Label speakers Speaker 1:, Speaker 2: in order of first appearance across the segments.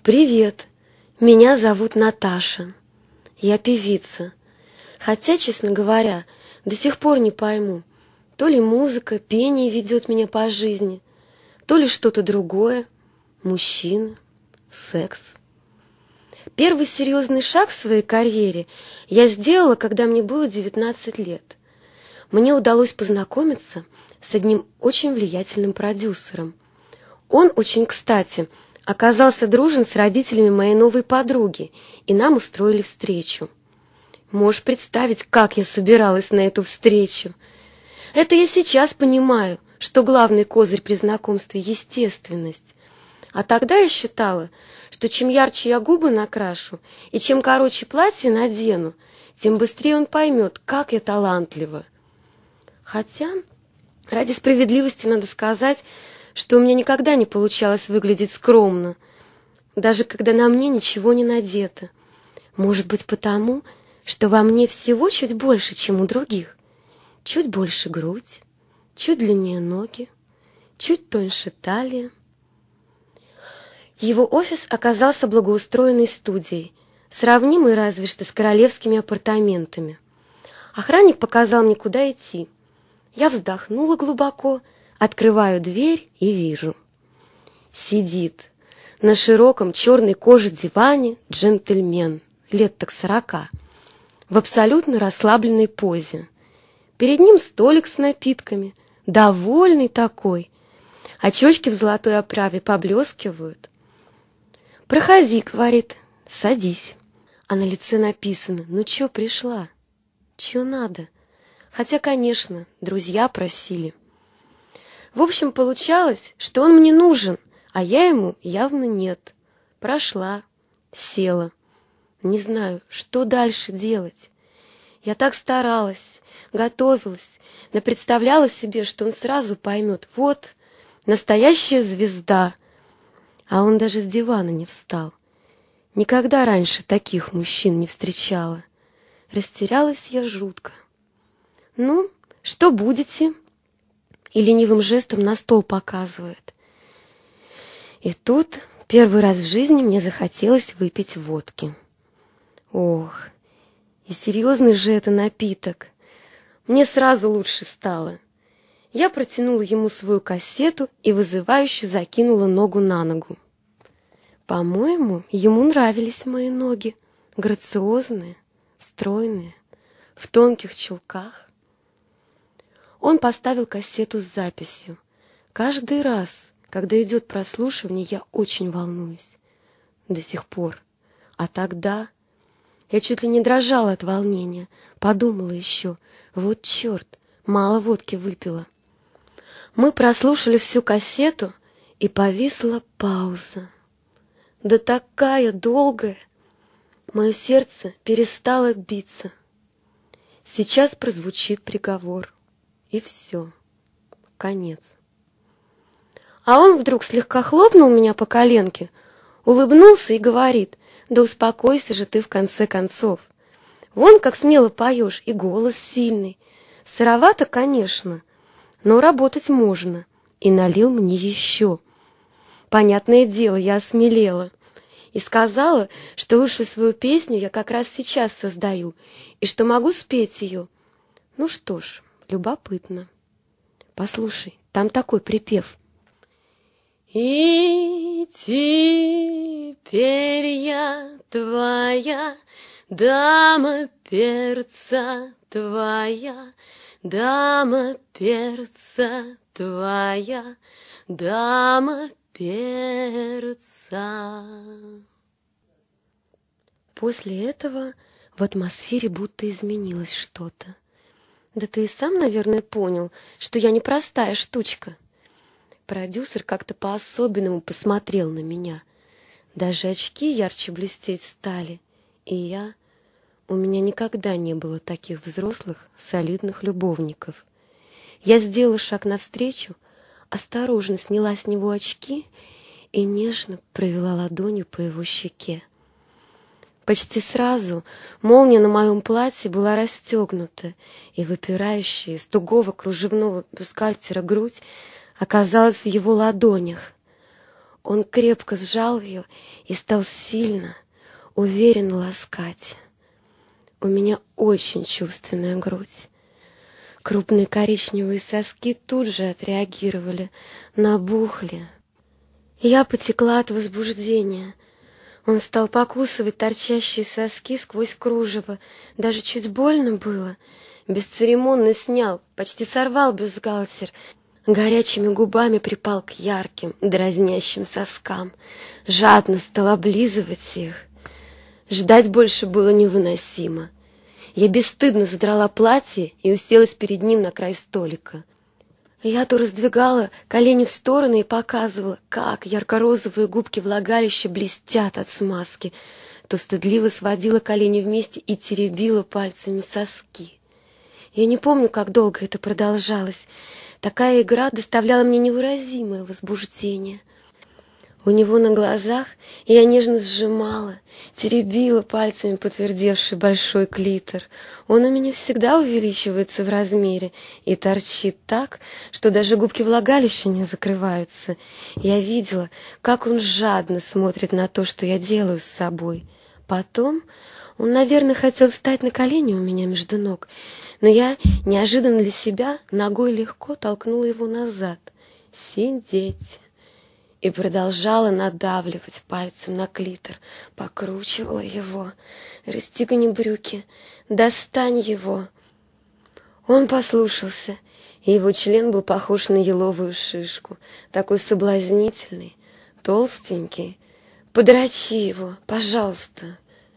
Speaker 1: Привет, меня зовут Наташа. Я певица. Хотя, честно говоря, до сих пор не пойму, то ли музыка, пение ведет меня по жизни, то ли что-то другое, мужчина, секс. Первый серьезный шаг в своей карьере я сделала, когда мне было 19 лет. Мне удалось познакомиться с одним очень влиятельным продюсером. Он очень кстати оказался дружен с родителями моей новой подруги, и нам устроили встречу. Можешь представить, как я собиралась на эту встречу? Это я сейчас понимаю, что главный козырь при знакомстве — естественность. А тогда я считала, что чем ярче я губы накрашу и чем короче платье надену, тем быстрее он поймет, как я талантлива. Хотя, ради справедливости надо сказать, что у меня никогда не получалось выглядеть скромно, даже когда на мне ничего не надето. Может быть, потому, что во мне всего чуть больше, чем у других. Чуть больше грудь, чуть длиннее ноги, чуть тоньше талия. Его офис оказался благоустроенной студией, сравнимой разве что с королевскими апартаментами. Охранник показал мне, куда идти. Я вздохнула глубоко, открываю дверь и вижу. Сидит на широком черной коже диване джентльмен, лет так 40, в абсолютно расслабленной позе. Перед ним столик с напитками, довольный такой. Очечки в золотой оправе поблескивают. «Проходи», — говорит, — «садись». А на лице написано: «Ну чё пришла? Чё надо?» Хотя, конечно, друзья просили. В общем, получалось, что он мне нужен, а я ему явно нет. Прошла, села. Не знаю, что дальше делать. Я так старалась, готовилась, напредставляла себе, что он сразу поймет: вот, настоящая звезда. А он даже с дивана не встал. Никогда раньше таких мужчин не встречала. Растерялась я жутко. «Ну, что будете?» И ленивым жестом на стол показывает. И тут первый раз в жизни мне захотелось выпить водки. Ох, и серьезный же это напиток. Мне сразу лучше стало. Я протянула ему свою кассету и вызывающе закинула ногу на ногу. По-моему, ему нравились мои ноги, грациозные, стройные, в тонких чулках. Он поставил кассету с записью. Каждый раз, когда идет прослушивание, я очень волнуюсь. До сих пор. А тогда я чуть ли не дрожала от волнения. Подумала еще: вот черт, мало водки выпила. Мы прослушали всю кассету, и повисла пауза. Да такая долгая! Мое сердце перестало биться. Сейчас прозвучит приговор. И все. Конец. А он вдруг слегка хлопнул меня по коленке, улыбнулся и говорит: «Да успокойся же ты в конце концов. Вон как смело поешь, и голос сильный. Сыровато, конечно, но работать можно». И налил мне еще. Понятное дело, я осмелела. И сказала, что лучшую свою песню я как раз сейчас создаю, и что могу спеть ее. Ну что ж, любопытно. Послушай, там такой припев. И теперь я твоя, дама перца твоя, дама перца твоя, дама перца. После этого в атмосфере будто изменилось что-то. Да ты и сам, наверное, понял, что я непростая штучка. Продюсер как-то по-особенному посмотрел на меня. Даже очки ярче блестеть стали. И у меня никогда не было таких взрослых, солидных любовников. Я сделала шаг навстречу, осторожно сняла с него очки и нежно провела ладонью по его щеке. Почти сразу молния на моем платье была расстегнута, и выпирающая из тугого кружевного бюстгальтера грудь оказалась в его ладонях. Он крепко сжал ее и стал сильно, уверенно ласкать. У меня очень чувственная грудь. Крупные коричневые соски тут же отреагировали, набухли. Я потекла от возбуждения. Он стал покусывать торчащие соски сквозь кружево. Даже чуть больно было. Бесцеремонно снял, почти сорвал бюстгальтер. Горячими губами припал к ярким, дразнящим соскам. Жадно стал облизывать их. Ждать больше было невыносимо. Я бесстыдно задрала платье и уселась перед ним на край столика. Я то раздвигала колени в стороны и показывала, как ярко-розовые губки влагалища блестят от смазки, то стыдливо сводила колени вместе и теребила пальцами соски. Я не помню, как долго это продолжалось. Такая игра доставляла мне невыразимое возбуждение. У него на глазах я нежно сжимала, теребила пальцами подтвердевший большой клитор. Он у меня всегда увеличивается в размере и торчит так, что даже губки влагалища не закрываются. Я видела, как он жадно смотрит на то, что я делаю с собой. Потом он, наверное, хотел встать на колени у меня между ног, но я неожиданно для себя ногой легко толкнула его назад. «Сидеть!» И продолжала надавливать пальцем на клитор, покручивала его. «Расстегни брюки, достань его». Он послушался, и его член был похож на еловую шишку, такой соблазнительный, толстенький. «Подрочи его, пожалуйста».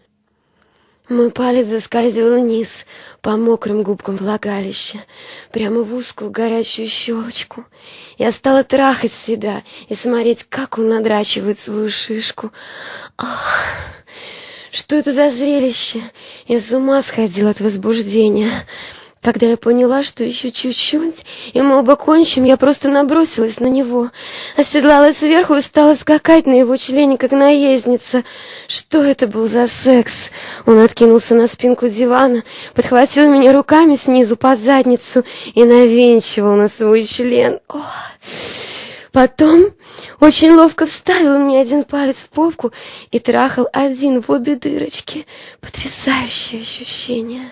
Speaker 1: Мой палец заскользил вниз по мокрым губкам влагалища, прямо в узкую горячую щелочку. Я стала трахать себя и смотреть, как он надрачивает свою шишку. Ах, что это за зрелище! Я с ума сходила от возбуждения. Когда я поняла, что еще чуть-чуть, и мы оба кончим, я просто набросилась на него, оседлала сверху и стала скакать на его члене, как наездница. Что это был за секс? Он откинулся на спинку дивана, подхватил меня руками снизу под задницу и навинчивал на свой член. Ох. Потом очень ловко вставил мне один палец в попку и трахал один в обе дырочки. Потрясающее ощущение.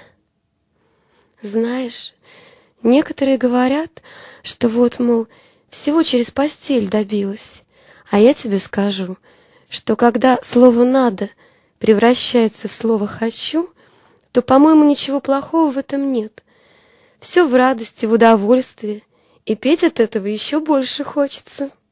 Speaker 1: Знаешь, некоторые говорят, что вот, мол, всего через постель добилась. А я тебе скажу, что когда слово «надо» превращается в слово «хочу», то, по-моему, ничего плохого в этом нет. Все в радости, в удовольствии, и петь от этого еще больше хочется.